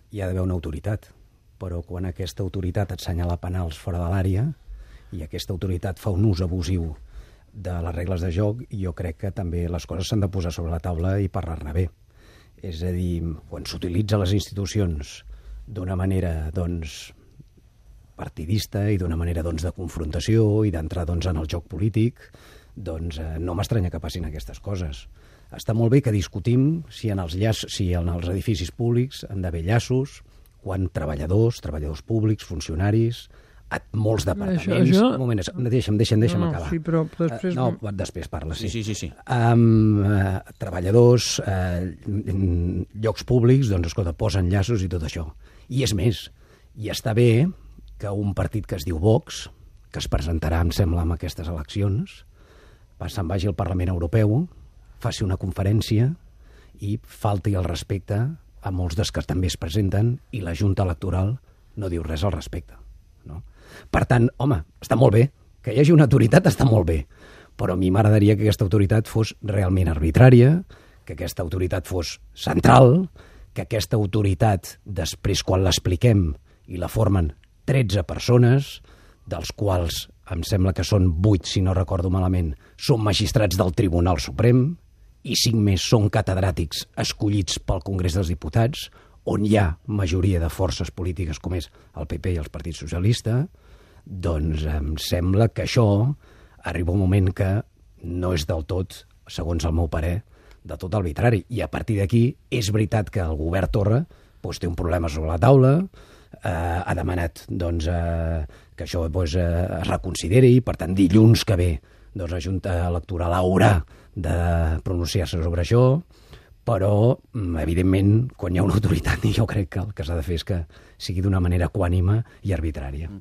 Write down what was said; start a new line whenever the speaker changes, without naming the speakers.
hi ha d'haver una autoritat, però quan aquesta autoritat et senyala penals fora de l'àrea i aquesta autoritat fa un ús abusiu de les regles de joc, jo crec que també les coses s'han de posar sobre la taula i parlar-ne bé. És a dir, quan s'utilitza les institucions d'una manera, doncs, partidista i d'una manera, doncs, de confrontació i d'entrar, doncs, en el joc polític, doncs no m'estranya que passin aquestes coses. Està molt bé que discutim si en els edificis públics han d'haver llaços, quan treballadors públics, funcionaris, molts departaments...
Això...
Un moment, deixa'm acabar.
Sí, però després...
No, després parla, sí.
Sí.
Treballadors, llocs públics, doncs, escolta, posen llaços i tot això. I és més, i està bé que un partit que es diu Vox, que es presentarà, em sembla, en aquestes eleccions, se'n vagi al Parlament Europeu, faci una conferència i falti el respecte a molts dels que també es presenten i la Junta Electoral no diu res al respecte. No? Per tant, home, està molt bé, que hi hagi una autoritat està molt bé, però a mi m'agradaria que aquesta autoritat fos realment arbitrària, que aquesta autoritat fos central, que aquesta autoritat, després, quan l'expliquem i la formen 13 persones, dels quals em sembla que són 8, si no recordo malament, són magistrats del Tribunal Suprem, i 5 més són catedràtics escollits pel Congrés dels Diputats, on hi ha majoria de forces polítiques com és el PP i el Partit Socialista, doncs em sembla que això arriba un moment que no és del tot, segons el meu parer, de tot arbitrari. I a partir d'aquí és veritat que el govern Torra doncs, té un problema sobre la taula, ha demanat doncs, que això doncs, es reconsideri i, per tant, dilluns que ve doncs, la Junta Electoral haurà de pronunciar-se sobre això, però, evidentment, quan hi ha una autoritat, jo crec que el que s'ha de fer és que sigui d'una manera equànime i arbitrària.